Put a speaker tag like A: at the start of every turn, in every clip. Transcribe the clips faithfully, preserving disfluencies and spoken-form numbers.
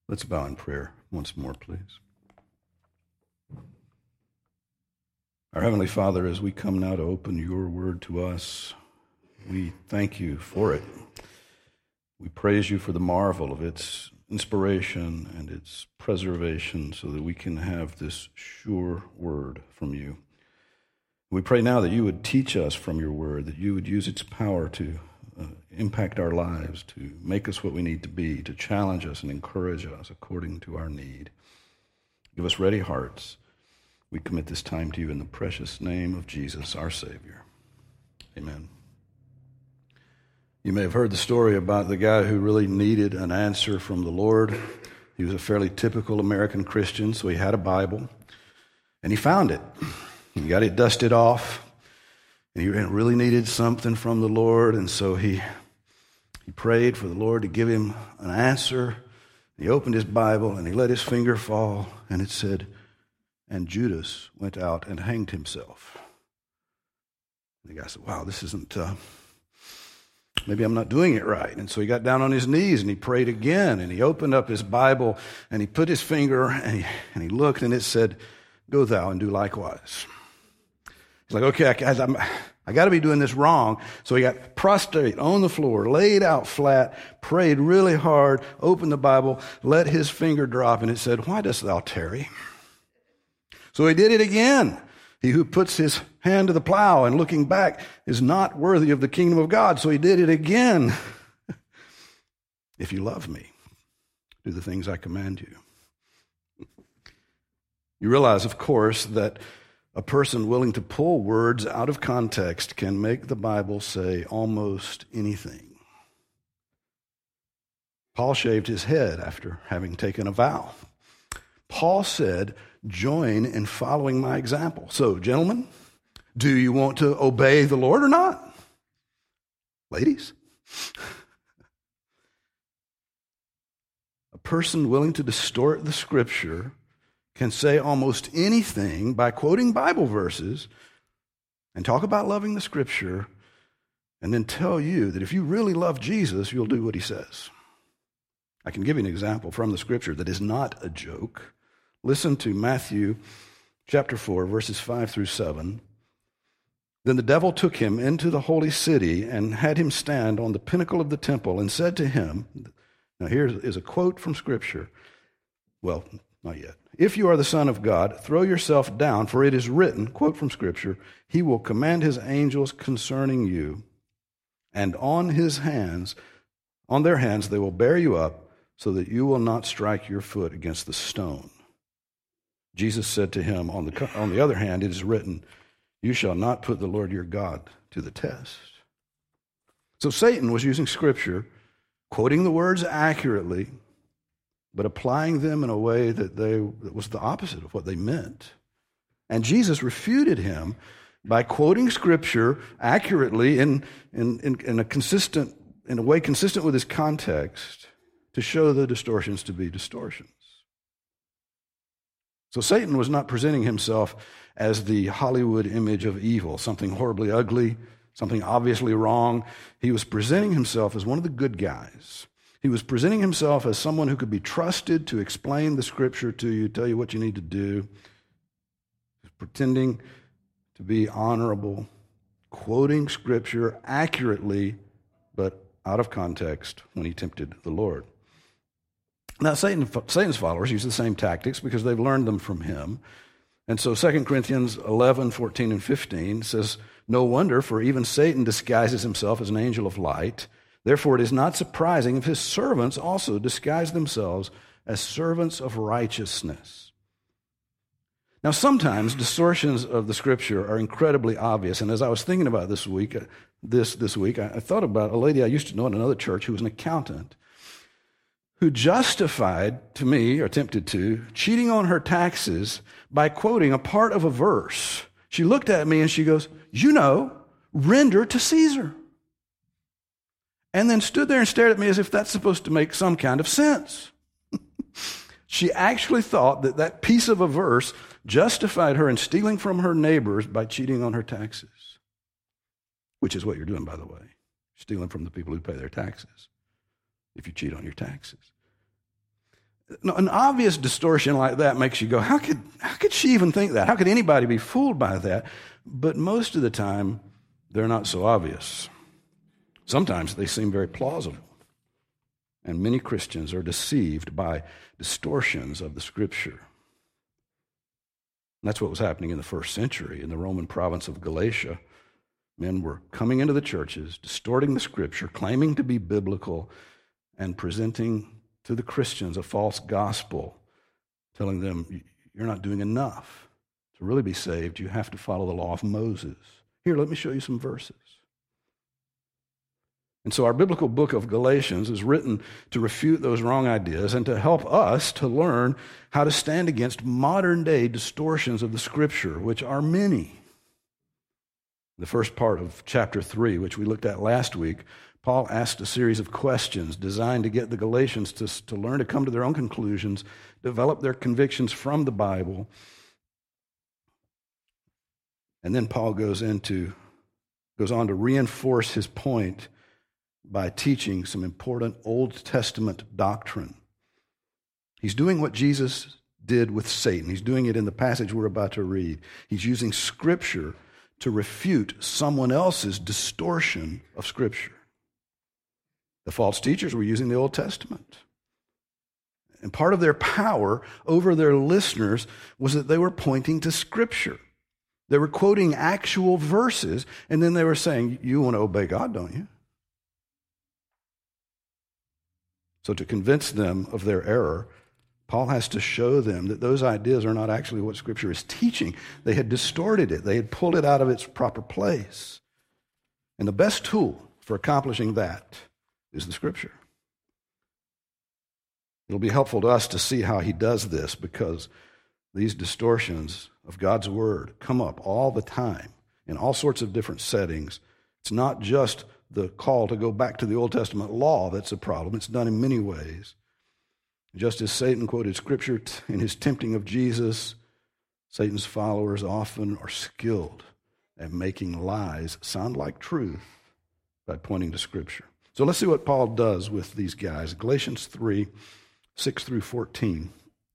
A: Let's bow in prayer once more, please. Our Heavenly Father, as we come now to open your word to us, we thank you for it. We praise you for the marvel of its inspiration and its preservation so that we can have this sure word from you. We pray now that you would teach us from your word, that you would use its power to uh, impact our lives, to make us what we need to be, to challenge us and encourage us according to our need. Give us ready hearts. We commit this time to you in the precious name of Jesus, our Savior. Amen. You may have heard the story about the guy who really needed an answer from the Lord. He was a fairly typical American Christian, so he had a Bible, and he found it. He got it dusted off, and he really needed something from the Lord, and so he he prayed for the Lord to give him an answer. He opened his Bible, and he let his finger fall, and it said, "And Judas went out and hanged himself." And the guy said, wow, this isn't... Uh, Maybe I'm not doing it right. And so he got down on his knees and he prayed again, and he opened up his Bible and he put his finger and he, and he looked, and it said, "Go thou and do likewise." He's like, okay, I, I'm, I got to be doing this wrong. So he got prostrate on the floor, laid out flat, prayed really hard, opened the Bible, let his finger drop, and it said, "Why dost thou tarry?" So he did it again. He who puts his hand to the plow and looking back is not worthy of the kingdom of God. So he did it again. "If you love me, do the things I command you." You realize, of course, that a person willing to pull words out of context can make the Bible say almost anything. Paul shaved his head after having taken a vow. Paul said, "Join in following my example." So, gentlemen, do you want to obey the Lord or not? Ladies? A person willing to distort the Scripture can say almost anything by quoting Bible verses and talk about loving the Scripture and then tell you that if you really love Jesus, you'll do what he says. I can give you an example from the Scripture that is not a joke. Listen to Matthew chapter four, verses five through seven. "Then the devil took him into the holy city and had him stand on the pinnacle of the temple and said to him," now here is a quote from Scripture. Well, not yet. "If you are the Son of God, throw yourself down, for it is written," quote from Scripture, "He will command his angels concerning you, and on his hands, on their hands they will bear you up, so that you will not strike your foot against the stone." Jesus said to him, on the, on the other hand, it is written, "You shall not put the Lord your God to the test." So Satan was using Scripture, quoting the words accurately, but applying them in a way that, they, that was the opposite of what they meant. And Jesus refuted him by quoting Scripture accurately in, in, in, in, a consistent, in a way consistent with his context to show the distortions to be distortions. So Satan was not presenting himself as the Hollywood image of evil, something horribly ugly, something obviously wrong. He was presenting himself as one of the good guys. He was presenting himself as someone who could be trusted to explain the Scripture to you, tell you what you need to do, pretending to be honorable, quoting Scripture accurately, but out of context when he tempted the Lord. Now, Satan, Satan's followers use the same tactics because they've learned them from him. And so Second Corinthians eleven, fourteen, and fifteen says, "No wonder, for even Satan disguises himself as an angel of light. Therefore it is not surprising if his servants also disguise themselves as servants of righteousness." Now, sometimes distortions of the Scripture are incredibly obvious. And as I was thinking about this week, this, this week, I, I thought about a lady I used to know in another church who was an accountant, who justified to me, or attempted to, cheating on her taxes by quoting a part of a verse. She looked at me and she goes, "You know, render to Caesar." And then stood there and stared at me as if that's supposed to make some kind of sense. She actually thought that that piece of a verse justified her in stealing from her neighbors by cheating on her taxes, which is what you're doing, by the way, stealing from the people who pay their taxes if you cheat on your taxes. An obvious distortion like that makes you go, how could, how could she even think that? How could anybody be fooled by that? But most of the time, they're not so obvious. Sometimes they seem very plausible. And many Christians are deceived by distortions of the Scripture. And that's what was happening in the first century in the Roman province of Galatia. Men were coming into the churches, distorting the Scripture, claiming to be biblical, and presenting to the Christians a false gospel, telling them, you're not doing enough. To really be saved, you have to follow the law of Moses. Here, let me show you some verses. And so our biblical book of Galatians is written to refute those wrong ideas and to help us to learn how to stand against modern-day distortions of the Scripture, which are many. The first part of chapter three, which we looked at last week, Paul asked a series of questions designed to get the Galatians to, to learn to come to their own conclusions, develop their convictions from the Bible. And then Paul goes into, goes on to reinforce his point by teaching some important Old Testament doctrine. He's doing what Jesus did with Satan. He's doing it in the passage we're about to read. He's using Scripture to refute someone else's distortion of Scripture. The false teachers were using the Old Testament. And part of their power over their listeners was that they were pointing to Scripture. They were quoting actual verses, and then they were saying, you want to obey God, don't you? So to convince them of their error, Paul has to show them that those ideas are not actually what Scripture is teaching. They had distorted it. They had pulled it out of its proper place. And the best tool for accomplishing that is the Scripture. It'll be helpful to us to see how he does this, because these distortions of God's Word come up all the time in all sorts of different settings. It's not just the call to go back to the Old Testament law that's a problem. It's done in many ways. Just as Satan quoted Scripture in his tempting of Jesus, Satan's followers often are skilled at making lies sound like truth by pointing to Scripture. So let's see what Paul does with these guys. Galatians three, six through fourteen.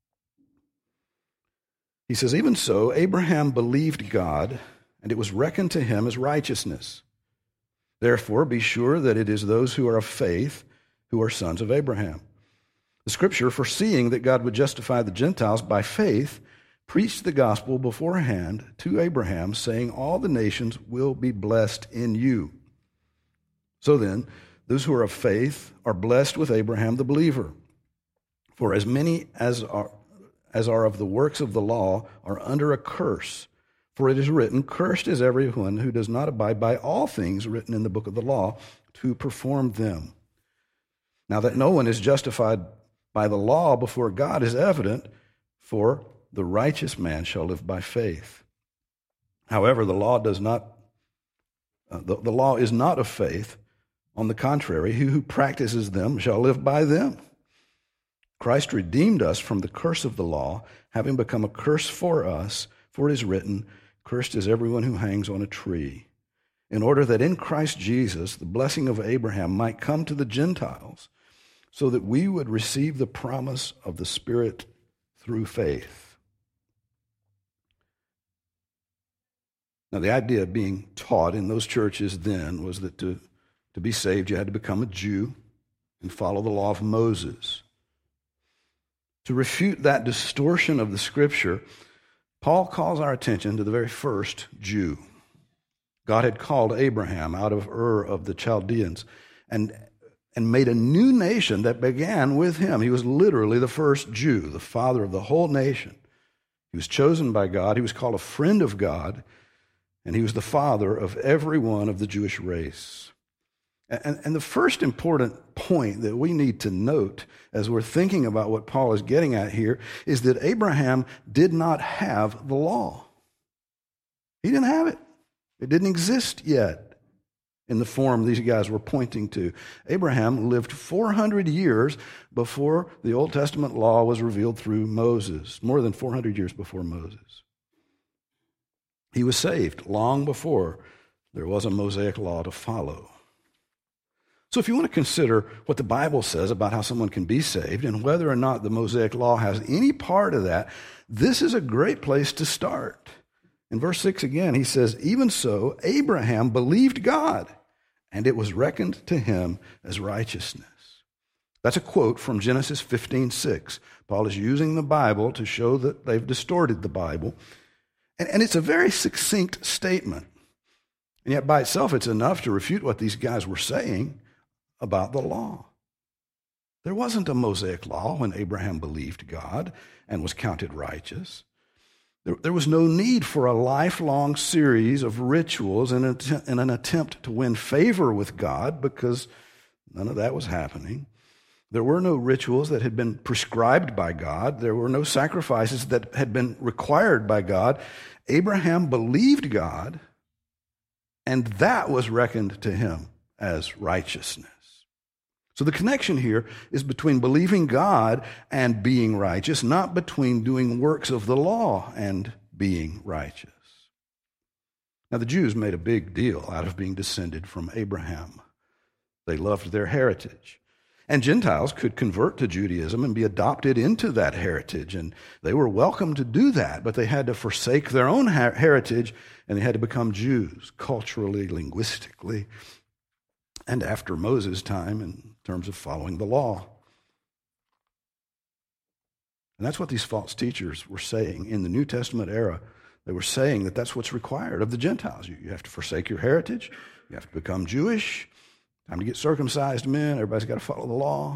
A: He says, even so, Abraham believed God, and it was reckoned to him as righteousness. Therefore, be sure that it is those who are of faith who are sons of Abraham. The Scripture, foreseeing that God would justify the Gentiles by faith, preached the gospel beforehand to Abraham, saying, all the nations will be blessed in you. So then, those who are of faith are blessed with Abraham the believer. For as many as are, as are of the works of the law are under a curse. For it is written, cursed is everyone who does not abide by all things written in the book of the law to perform them. Now that no one is justified by the law before God is evident, for the righteous man shall live by faith. However, the law does not, uh, the, the law is not of faith. On the contrary, he who practices them shall live by them. Christ redeemed us from the curse of the law, having become a curse for us, for it is written, cursed is everyone who hangs on a tree, in order that in Christ Jesus the blessing of Abraham might come to the Gentiles, so that we would receive the promise of the Spirit through faith. Now, the idea being taught in those churches then was that to, to be saved, you had to become a Jew and follow the law of Moses. To refute that distortion of the Scripture, Paul calls our attention to the very first Jew. God had called Abraham out of Ur of the Chaldeans and, and made a new nation that began with him. He was literally the first Jew, the father of the whole nation. He was chosen by God. He was called a friend of God, and he was the father of every one of the Jewish race. And, and the first important point that we need to note as we're thinking about what Paul is getting at here is that Abraham did not have the law. He didn't have it. It didn't exist yet in the form these guys were pointing to. Abraham lived four hundred years before the Old Testament law was revealed through Moses, more than four hundred years before Moses. He was saved long before there was a Mosaic law to follow. So if you want to consider what the Bible says about how someone can be saved and whether or not the Mosaic Law has any part of that, this is a great place to start. In verse six again, he says, even so, Abraham believed God, and it was reckoned to him as righteousness. That's a quote from Genesis fifteen six. Paul is using the Bible to show that they've distorted the Bible. And, and it's a very succinct statement. And yet by itself, it's enough to refute what these guys were saying about the law. There wasn't a Mosaic law when Abraham believed God and was counted righteous. There, there was no need for a lifelong series of rituals in an, in an attempt to win favor with God, because none of that was happening. There were no rituals that had been prescribed by God. There were no sacrifices that had been required by God. Abraham believed God, and that was reckoned to him as righteousness. So the connection here is between believing God and being righteous, not between doing works of the law and being righteous. Now, the Jews made a big deal out of being descended from Abraham. They loved their heritage. And Gentiles could convert to Judaism and be adopted into that heritage, and they were welcome to do that, but they had to forsake their own her- heritage, and they had to become Jews culturally, linguistically, and after Moses' time in terms of following the law. And that's what these false teachers were saying in the New Testament era. They were saying that that's what's required of the Gentiles. You, you have to forsake your heritage. You have to become Jewish. Time to get circumcised, men. Everybody's got to follow the law.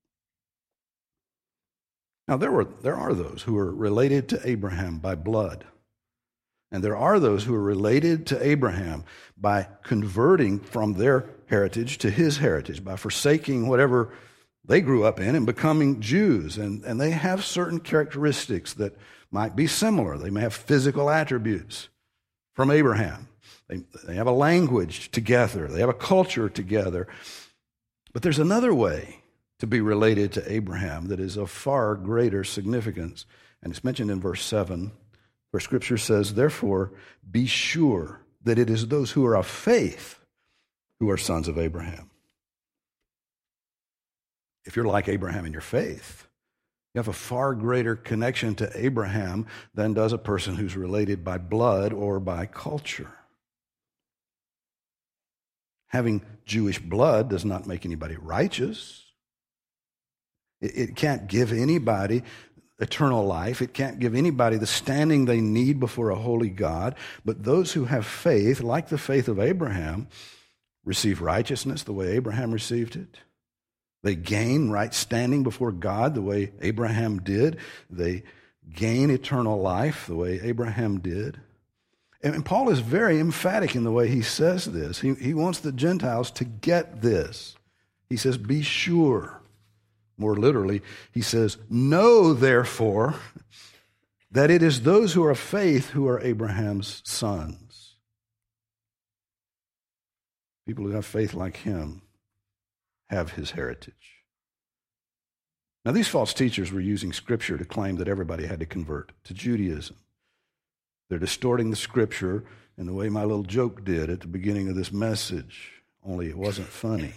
A: Now, there were there are those who are related to Abraham by blood. And there are those who are related to Abraham by converting from their heritage to his heritage, by forsaking whatever they grew up in and becoming Jews. And, and they have certain characteristics that might be similar. They may have physical attributes from Abraham. They, they have a language together. They have a culture together. But there's another way to be related to Abraham that is of far greater significance. And it's mentioned in verse seven, where Scripture says, therefore, be sure that it is those who are of faith who are sons of Abraham. If you're like Abraham in your faith, you have a far greater connection to Abraham than does a person who's related by blood or by culture. Having Jewish blood does not make anybody righteous. It, it can't give anybody eternal life. It can't give anybody the standing they need before a holy God. But those who have faith, like the faith of Abraham, receive righteousness the way Abraham received it. They gain right standing before God the way Abraham did. They gain eternal life the way Abraham did. And Paul is very emphatic in the way he says this. He, he wants the Gentiles to get this. He says, be sure. More literally, he says, know, therefore, that it is those who are of faith who are Abraham's sons. People who have faith like him have his heritage. Now, these false teachers were using Scripture to claim that everybody had to convert to Judaism. They're distorting the Scripture in the way my little joke did at the beginning of this message, only it wasn't funny.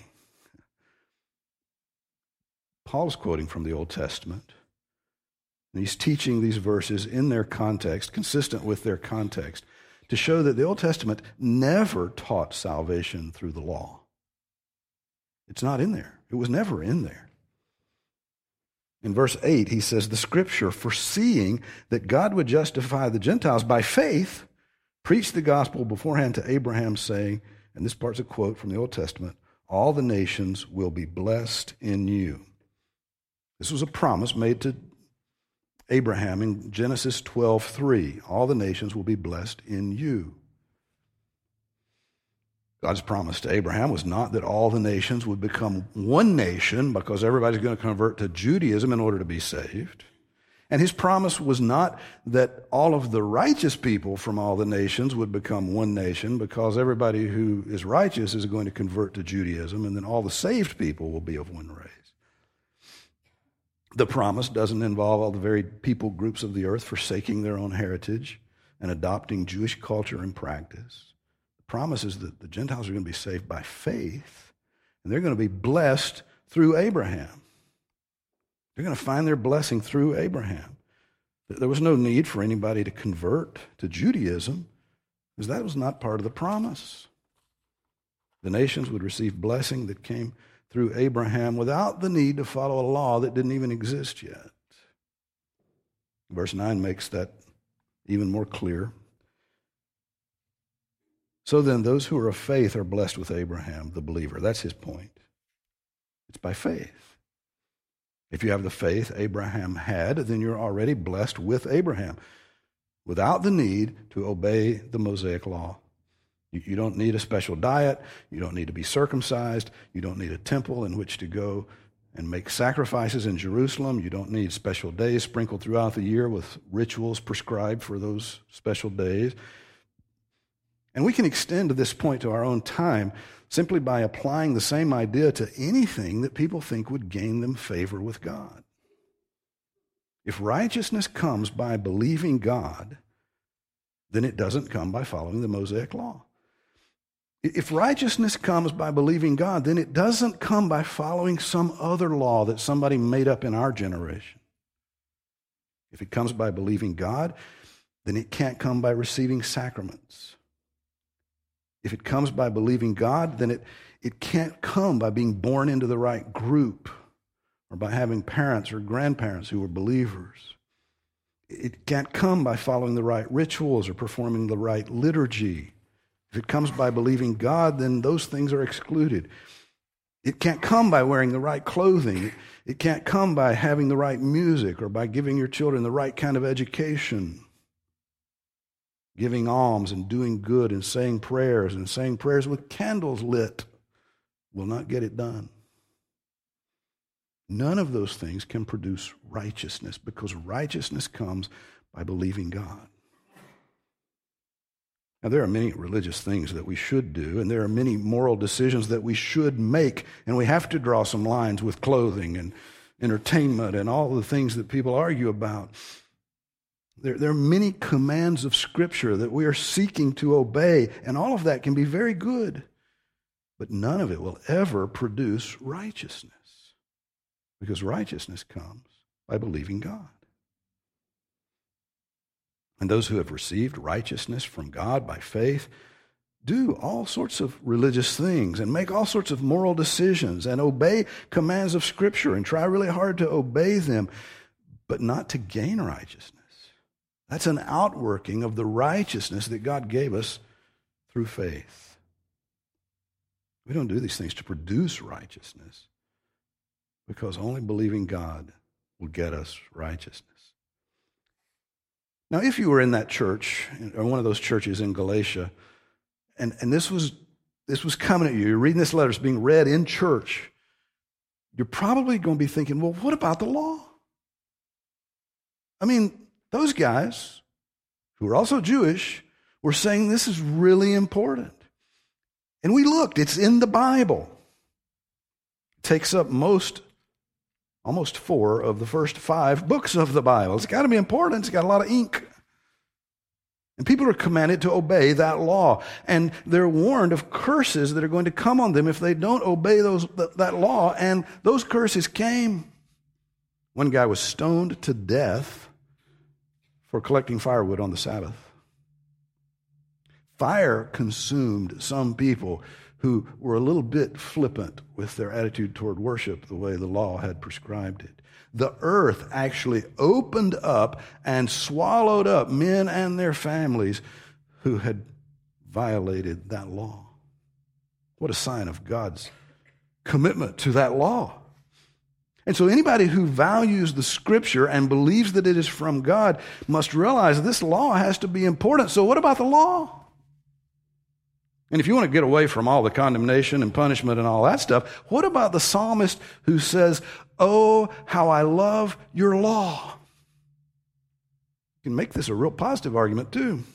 A: Paul's quoting from the Old Testament, and he's teaching these verses in their context, consistent with their context, to show that the Old Testament never taught salvation through the law. It's not in there. It was never in there. In verse eight, he says, the Scripture, foreseeing that God would justify the Gentiles by faith, preached the gospel beforehand to Abraham, saying, and this part's a quote from the Old Testament, all the nations will be blessed in you. This was a promise made to Abraham in Genesis twelve three. All the nations will be blessed in you. God's promise to Abraham was not that all the nations would become one nation because everybody's going to convert to Judaism in order to be saved. And his promise was not that all of the righteous people from all the nations would become one nation because everybody who is righteous is going to convert to Judaism, and then all the saved people will be of one race. The promise doesn't involve all the very people groups of the earth forsaking their own heritage and adopting Jewish culture and practice. The promise is that the Gentiles are going to be saved by faith, And they're going to be blessed through Abraham. They're going to find their blessing through Abraham. There was no need for anybody to convert to Judaism, because that was not part of the promise. The nations would receive blessing that came through Abraham without the need to follow a law that didn't even exist yet. Verse nine makes that even more clear. So then, those who are of faith are blessed with Abraham, the believer. That's his point. It's by faith. If you have the faith Abraham had, then you're already blessed with Abraham, without the need to obey the Mosaic law. You, you don't need a special diet. You don't need to be circumcised. You don't need a temple in which to go and make sacrifices in Jerusalem. You don't need special days sprinkled throughout the year with rituals prescribed for those special days. And we can extend to this point to our own time simply by applying the same idea to anything that people think would gain them favor with God. If righteousness comes by believing God, then it doesn't come by following the Mosaic law. If righteousness comes by believing God, then it doesn't come by following some other law that somebody made up in our generation. If it comes by believing God, then it can't come by receiving sacraments. If it comes by believing God, then it, it can't come by being born into the right group or by having parents or grandparents who are believers. It can't come by following the right rituals or performing the right liturgy. If it comes by believing God, then those things are excluded. It can't come by wearing the right clothing. It can't come by having the right music or by giving your children the right kind of education. Giving alms and doing good and saying prayers and saying prayers with candles lit will not get it done. None of those things can produce righteousness, because righteousness comes by believing God. Now, there are many religious things that we should do, and there are many moral decisions that we should make, and we have to draw some lines with clothing and entertainment and all the things that people argue about. There, there are many commands of Scripture that we are seeking to obey, and all of that can be very good, but none of it will ever produce righteousness, because righteousness comes by believing God. And those who have received righteousness from God by faith do all sorts of religious things and make all sorts of moral decisions and obey commands of Scripture and try really hard to obey them, but not to gain righteousness. That's an outworking of the righteousness that God gave us through faith. We don't do these things to produce righteousness, because only believing God will get us righteousness. Now, if you were in that church, or one of those churches in Galatia, and, and this was this was coming at you, you're reading this letter, it's being read in church, you're probably going to be thinking, well, what about the law? I mean, those guys, who are also Jewish, were saying this is really important. And we looked, it's in the Bible. It takes up most, almost four of the first five books of the Bible. It's got to be important. It's got a lot of ink. And people are commanded to obey that law. And they're warned of curses that are going to come on them if they don't obey those that law. And those curses came. One guy was stoned to death for collecting firewood on the Sabbath. Fire consumed some people who were a little bit flippant with their attitude toward worship the way the law had prescribed it. The earth actually opened up and swallowed up men and their families who had violated that law. What a sign of God's commitment to that law. And so anybody who values the Scripture and believes that it is from God must realize this law has to be important. So what about the law? And if you want to get away from all the condemnation and punishment and all that stuff, what about the psalmist who says, "Oh, how I love your law"? You can make this a real positive argument too.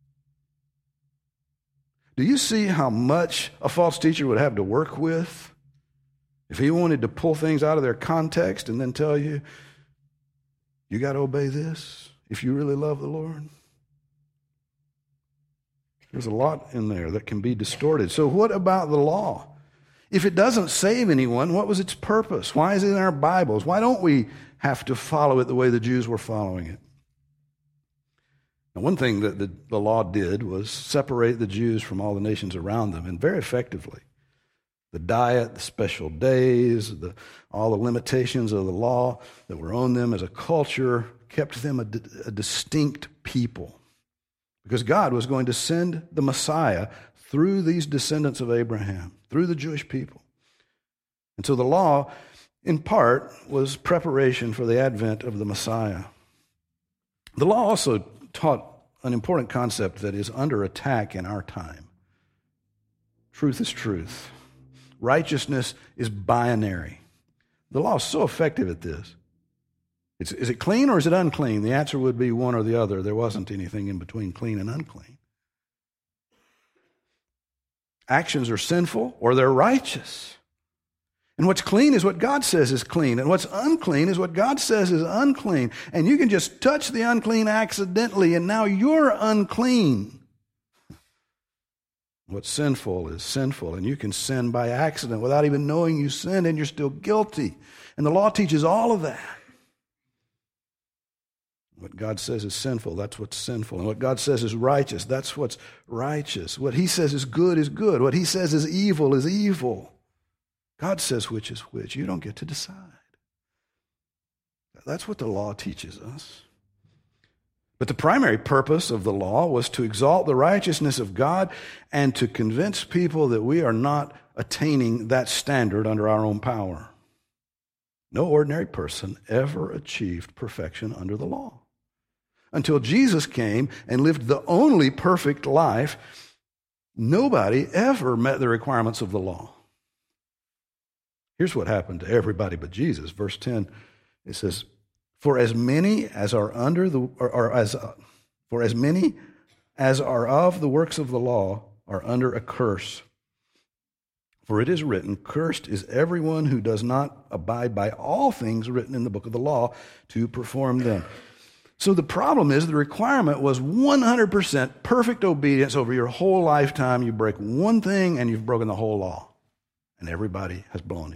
A: Do you see how much a false teacher would have to work with if he wanted to pull things out of their context and then tell you, you got to obey this if you really love the Lord? There's a lot in there that can be distorted. So what about the law? If it doesn't save anyone, what was its purpose? Why is it in our Bibles? Why don't we have to follow it the way the Jews were following it? Now, one thing that the, the law did was separate the Jews from all the nations around them, and very effectively. The diet, the special days, the, all the limitations of the law that were on them as a culture kept them a, a distinct people. Because God was going to send the Messiah through these descendants of Abraham, through the Jewish people. And so the law, in part, was preparation for the advent of the Messiah. The law also taught an important concept that is under attack in our time. Truth is truth. Righteousness is binary. The law is so effective at this. It's, is it clean or is it unclean? The answer would be one or the other. There wasn't anything in between clean and unclean. Actions are sinful or they're righteous. And what's clean is what God says is clean. And what's unclean is what God says is unclean. And you can just touch the unclean accidentally and now you're unclean. What's sinful is sinful, and you can sin by accident without even knowing you sinned, and you're still guilty. And the law teaches all of that. What God says is sinful, that's what's sinful. And what God says is righteous, that's what's righteous. What He says is good is good. What He says is evil is evil. God says which is which. You don't get to decide. That's what the law teaches us. But the primary purpose of the law was to exalt the righteousness of God and to convince people that we are not attaining that standard under our own power. No ordinary person ever achieved perfection under the law. Until Jesus came and lived the only perfect life, nobody ever met the requirements of the law. Here's what happened to everybody but Jesus. Verse ten, it says, For as many as are under the, or, or as, uh, for as many as are of the works of the law are under a curse. For it is written, Cursed is everyone who does not abide by all things written in the book of the law to perform them. So the problem is the requirement was one hundred percent perfect obedience over your whole lifetime. You break one thing and you've broken the whole law. And everybody has blown it.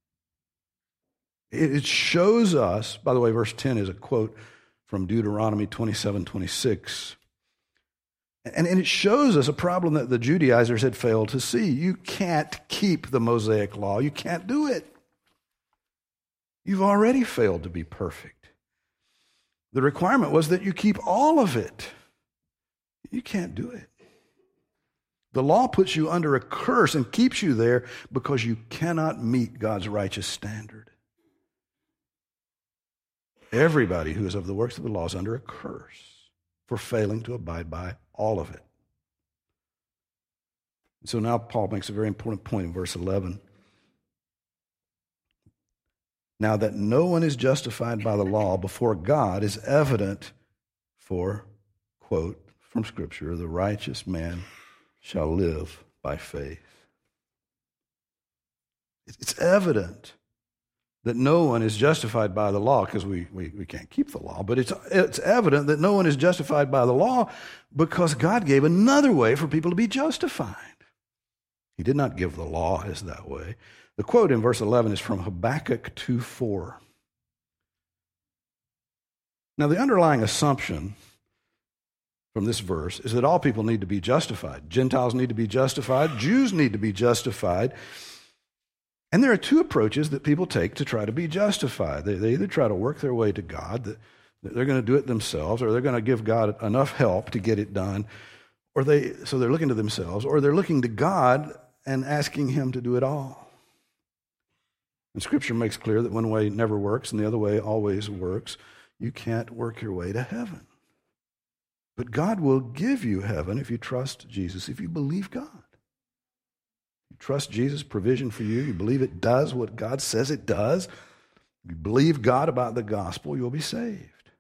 A: It shows us, by the way, verse ten is a quote from Deuteronomy twenty-seven twenty-six. And, and it shows us a problem that the Judaizers had failed to see. You can't keep the Mosaic law. You can't do it. You've already failed to be perfect. The requirement was that you keep all of it. You can't do it. The law puts you under a curse and keeps you there because you cannot meet God's righteous standard. Everybody who is of the works of the law is under a curse for failing to abide by all of it. So now Paul makes a very important point in verse eleven. Now that no one is justified by the law before God is evident, for, quote, from Scripture, the righteous man shall live by faith. It's evident that no one is justified by the law, because we, we, we can't keep the law, but it's, it's evident that no one is justified by the law because God gave another way for people to be justified. He did not give the law as that way. The quote in verse eleven is from Habakkuk two four. Now, the underlying assumption from this verse is that all people need to be justified. Gentiles need to be justified. Jews need to be justified. And there are two approaches that people take to try to be justified. They, they either try to work their way to God, that, that they're going to do it themselves, or they're going to give God enough help to get it done, or they so they're looking to themselves, or they're looking to God and asking Him to do it all. And Scripture makes clear that one way never works and the other way always works. You can't work your way to heaven. But God will give you heaven if you trust Jesus, if you believe God. You trust Jesus' provision for you. You believe it does what God says it does. You believe God about the gospel, you'll be saved.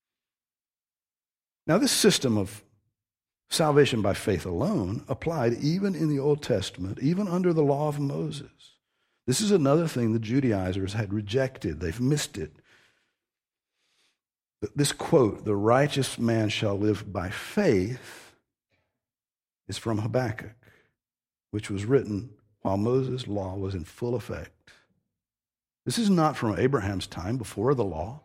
A: Now, this system of salvation by faith alone applied even in the Old Testament, even under the law of Moses. This is another thing the Judaizers had rejected. They've missed it. This quote, the righteous man shall live by faith, is from Habakkuk, which was written while Moses' law was in full effect. This is not from Abraham's time before the law.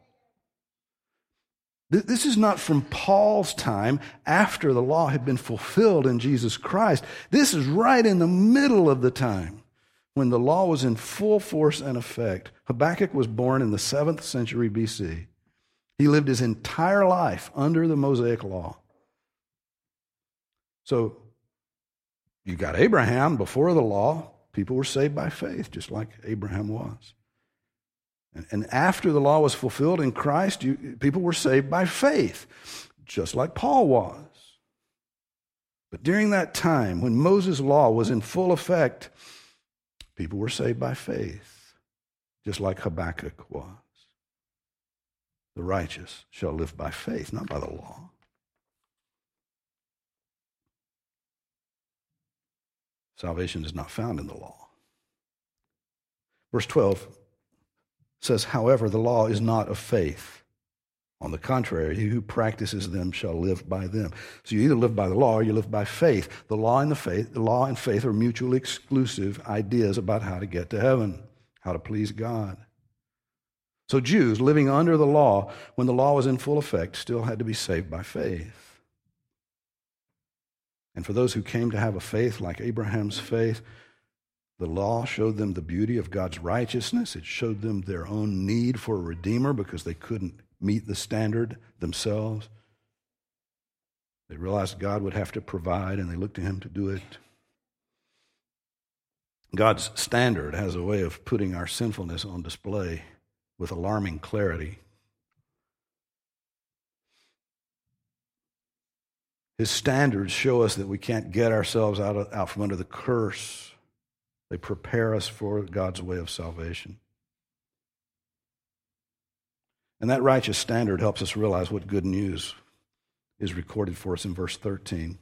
A: This is not from Paul's time after the law had been fulfilled in Jesus Christ. This is right in the middle of the time when the law was in full force and effect. Habakkuk was born in the seventh century B C. He lived his entire life under the Mosaic law. So you got Abraham before the law. People were saved by faith, just like Abraham was. And, and after the law was fulfilled in Christ, you, people were saved by faith, just like Paul was. But during that time, when Moses' law was in full effect, people were saved by faith, just like Habakkuk was. The righteous shall live by faith, not by the law. Salvation is not found in the law. Verse twelve says, however, the law is not of faith. On the contrary, he who practices them shall live by them. So you either live by the law or you live by faith. The law and the faith, the law and faith are mutually exclusive ideas about how to get to heaven, how to please God. So Jews living under the law, when the law was in full effect, still had to be saved by faith. And for those who came to have a faith like Abraham's faith, the law showed them the beauty of God's righteousness. It showed them their own need for a redeemer because they couldn't meet the standard themselves. They realized God would have to provide, and they looked to him to do it. God's standard has a way of putting our sinfulness on display with alarming clarity. His standards show us that we can't get ourselves out, of, out from under the curse. They prepare us for God's way of salvation. And that righteous standard helps us realize what good news is recorded for us in verse thirteen.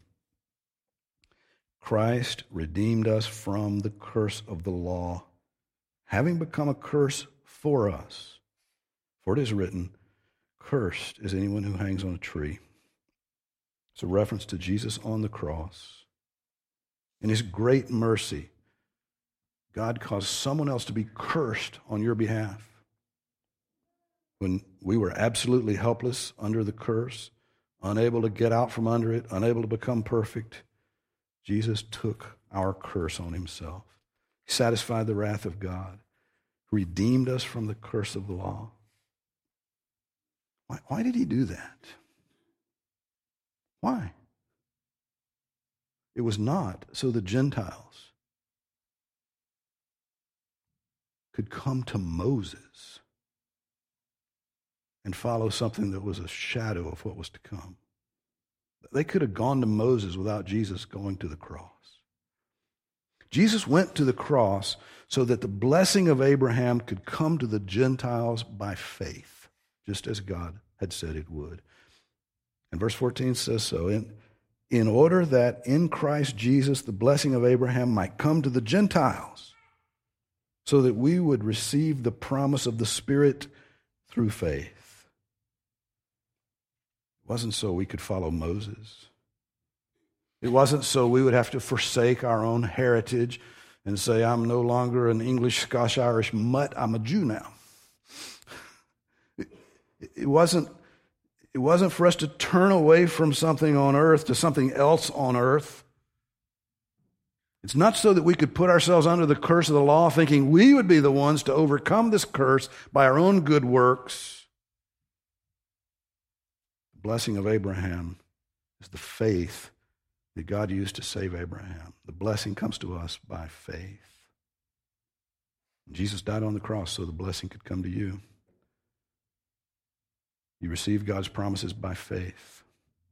A: Christ redeemed us from the curse of the law, having become a curse for us. For it is written, cursed is anyone who hangs on a tree. It's a reference to Jesus on the cross. In his great mercy, God caused someone else to be cursed on your behalf. When we were absolutely helpless under the curse, unable to get out from under it, unable to become perfect, Jesus took our curse on himself. He satisfied the wrath of God, redeemed us from the curse of the law. Why, why did he do that? Why? It was not so the Gentiles could come to Moses and follow something that was a shadow of what was to come. They could have gone to Moses without Jesus going to the cross. Jesus went to the cross so that the blessing of Abraham could come to the Gentiles by faith, just as God had said it would. And verse fourteen says so, in, in order that in Christ Jesus the blessing of Abraham might come to the Gentiles, so that we would receive the promise of the Spirit through faith. It wasn't so we could follow Moses. It wasn't so we would have to forsake our own heritage and say, I'm no longer an English, Scotch, Irish mutt, I'm a Jew now. It, it wasn't, it wasn't for us to turn away from something on earth to something else on earth. It's not so that we could put ourselves under the curse of the law thinking we would be the ones to overcome this curse by our own good works. The blessing of Abraham is the faith that God used to save Abraham. The blessing comes to us by faith. Jesus died on the cross so the blessing could come to you. You receive God's promises by faith.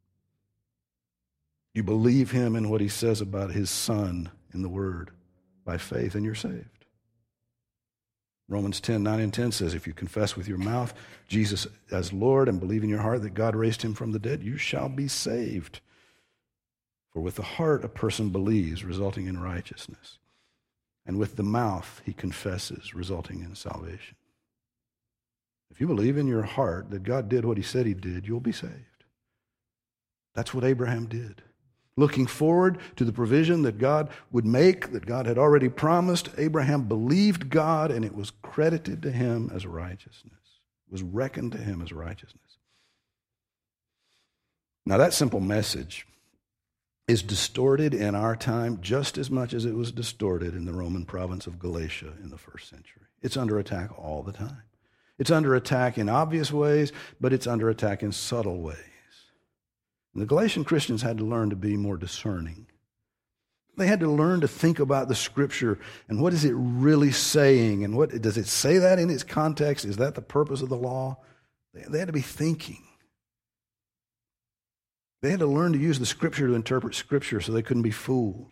A: You believe him in what he says about his Son in the Word by faith, and you're saved. Romans ten, nine and ten says, if you confess with your mouth Jesus as Lord and believe in your heart that God raised him from the dead, you shall be saved. For with the heart a person believes, resulting in righteousness. And with the mouth he confesses, resulting in salvation. If you believe in your heart that God did what he said he did, you'll be saved. That's what Abraham did. looking forward to the provision that God would make, that God had already promised. Abraham believed God, and it was credited to him as righteousness. It was reckoned to him as righteousness. Now, that simple message is distorted in our time just as much as it was distorted in the Roman province of Galatia in the first century. It's under attack all the time. It's under attack in obvious ways, but it's under attack in subtle ways. And the Galatian Christians had to learn to be more discerning. They had to learn to think about the Scripture and what is it really saying, and what does it say that in its context? Is that the purpose of the law? They had to be thinking. They had to learn to use the Scripture to interpret Scripture so they couldn't be fooled.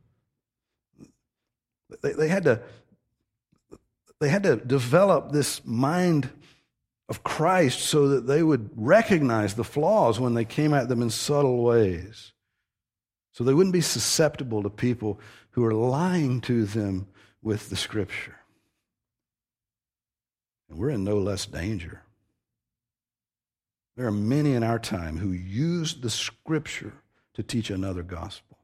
A: They, they had to they had to develop this mind of Christ so that they would recognize the flaws when they came at them in subtle ways. So they wouldn't be susceptible to people who are lying to them with the Scripture. And we're in no less danger. There are many in our time who use the Scripture to teach another gospel.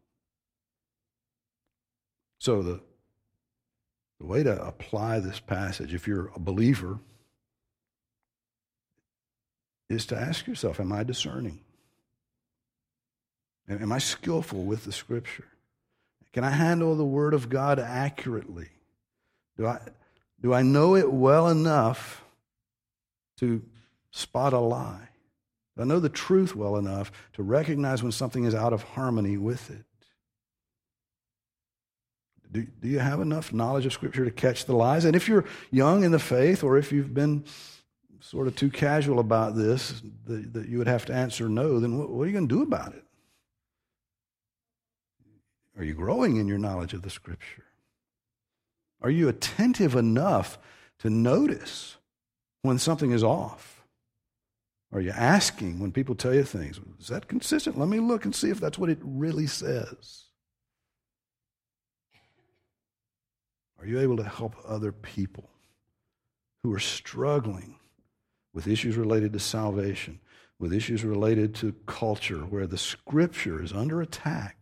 A: So the, the way to apply this passage, if you're a believer, is to ask yourself, am I discerning? Am I skillful with the Scripture? Can I handle the Word of God accurately? Do I, do I know it well enough to spot a lie? I know the truth well enough to recognize when something is out of harmony with it. Do, do you have enough knowledge of Scripture to catch the lies? And if you're young in the faith, or if you've been sort of too casual about this, that, that you would have to answer no, then what, what are you going to do about it? Are you growing in your knowledge of the Scripture? Are you attentive enough to notice when something is off? Are you asking when people tell you things, is that consistent? Let me look and see if that's what it really says. Are you able to help other people who are struggling with issues related to salvation, with issues related to culture, where the Scripture is under attack?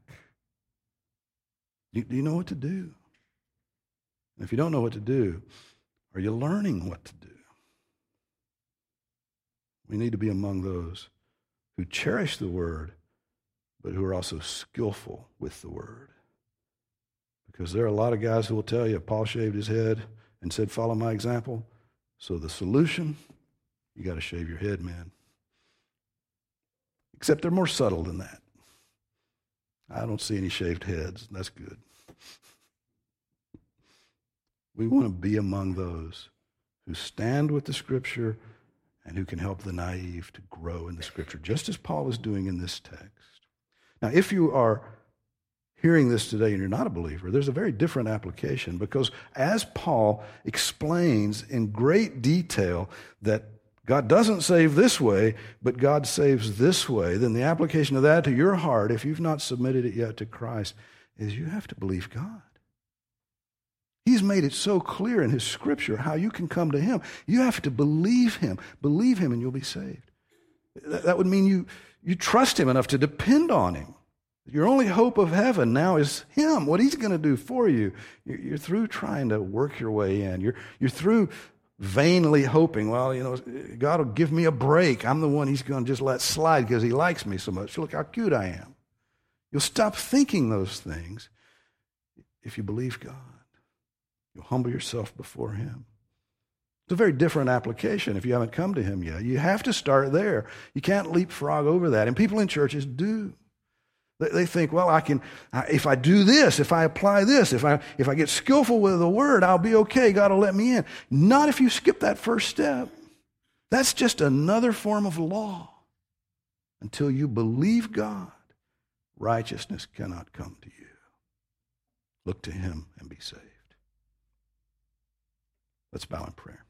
A: Do you know what to do? And if you don't know what to do, are you learning what to do? We need to be among those who cherish the Word, but who are also skillful with the Word. Because there are a lot of guys who will tell you, Paul shaved his head and said, follow my example. So the solution, you got to shave your head, man. Except they're more subtle than that. I don't see any shaved heads. That's good. We want to be among those who stand with the Scripture and who can help the naive to grow in the Scripture, just as Paul is doing in this text. Now, if you are hearing this today and you're not a believer, there's a very different application, because as Paul explains in great detail that God doesn't save this way, but God saves this way, then the application of that to your heart, if you've not submitted it yet to Christ, is you have to believe God. He's made it so clear in His Scripture how you can come to Him. You have to believe Him. Believe Him and you'll be saved. That would mean you, you trust Him enough to depend on Him. Your only hope of heaven now is Him, what He's going to do for you. You're through trying to work your way in. You're, you're through vainly hoping, well, you know, God will give me a break. I'm the one He's going to just let slide because He likes me so much. Look how cute I am. You'll stop thinking those things if you believe God. You'll humble yourself before Him. It's a very different application if you haven't come to Him yet. You have to start there. You can't leapfrog over that. And people in churches do. They, they think, well, I can, if I do this, if I apply this, if I, if I get skillful with the Word, I'll be okay. God will let me in. Not if you skip that first step. That's just another form of law. Until you believe God, righteousness cannot come to you. Look to Him and be saved. Let's bow in prayer.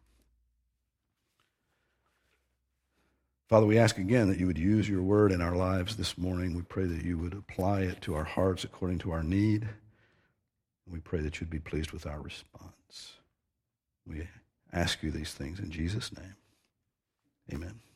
A: Father, we ask again that you would use your word in our lives this morning. We pray that you would apply it to our hearts according to our need. We pray that you'd be pleased with our response. We ask you these things in Jesus' name. Amen.